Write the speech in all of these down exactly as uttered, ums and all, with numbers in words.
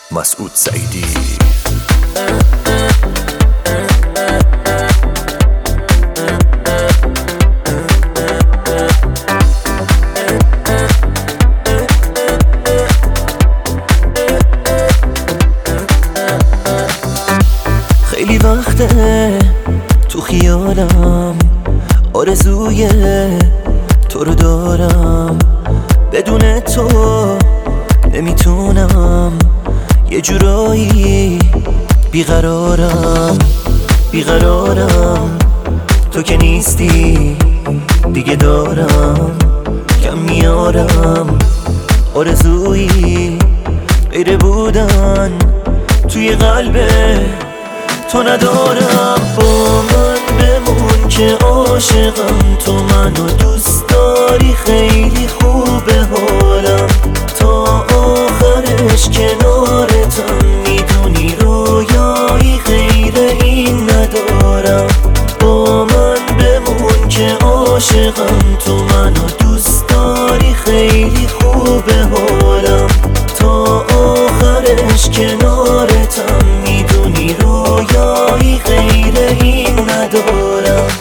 مسعود سعیدی. خیلی وقته تو خیالم آرزوی تو رو دارم، بدون تو نمیتونم، یه جورایی بیقرارم بیقرارم تو که نیستی دیگه دارم کم میارم، آرزویی غیر بودن توی قلب تو ندارم. با من بمون که عاشقم، تو منو دوست داری، خیلی خوبه حالم تا آخرش کنارتم، میدونی رویایی غیر این ندارم. با من بمون که عاشقم، تو منو دوست داری، خیلی خوبه حالم تا آخرش کنارتم، میدونی رویایی غیر این ندارم.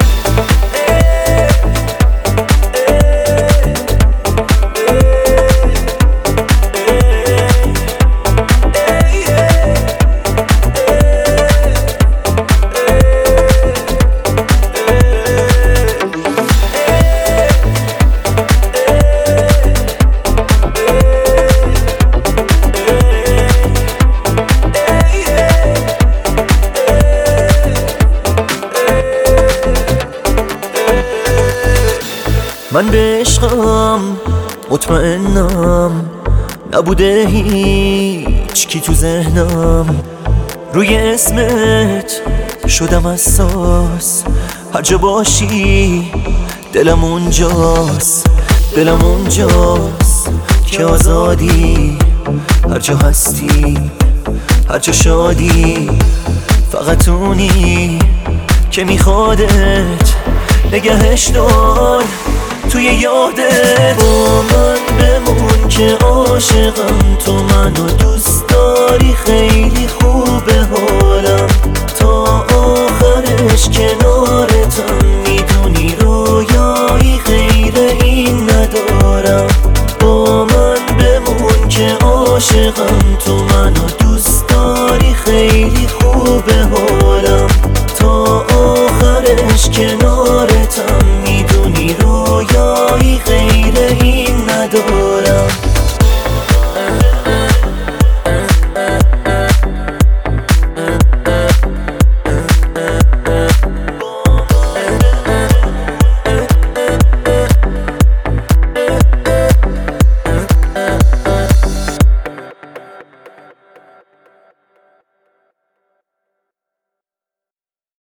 من به عشقم مطمئنم، نبوده هیچ کی تو ذهنم، روی اسمت شدم حساس، هر جا باشی دلم اونجاست، دلم اونجاست که آزادی، هر جا هستی هر جا شادی، فقط اونی که میخوادت نگهش دار توی یادت. با من